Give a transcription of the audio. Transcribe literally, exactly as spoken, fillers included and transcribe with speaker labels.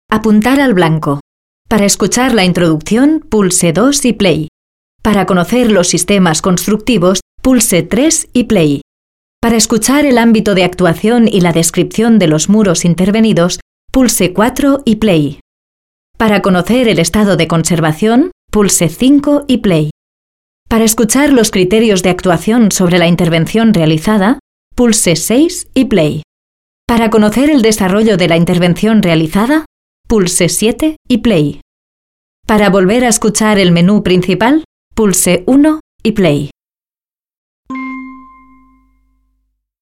Speaker 1: Apuntar al blanco. Para escuchar la introducción, pulse dos y play. Para conocer los sistemas constructivos, pulse tres y play. Para escuchar el ámbito de actuación y la descripción de los muros intervenidos, pulse cuatro y play. Para conocer el estado de conservación, pulse cinco y play. Para escuchar los criterios de actuación sobre la intervención realizada, pulse seis y play. Para conocer el desarrollo de la intervención realizada, pulse siete y play. Para volver a escuchar el menú principal, pulse uno y play.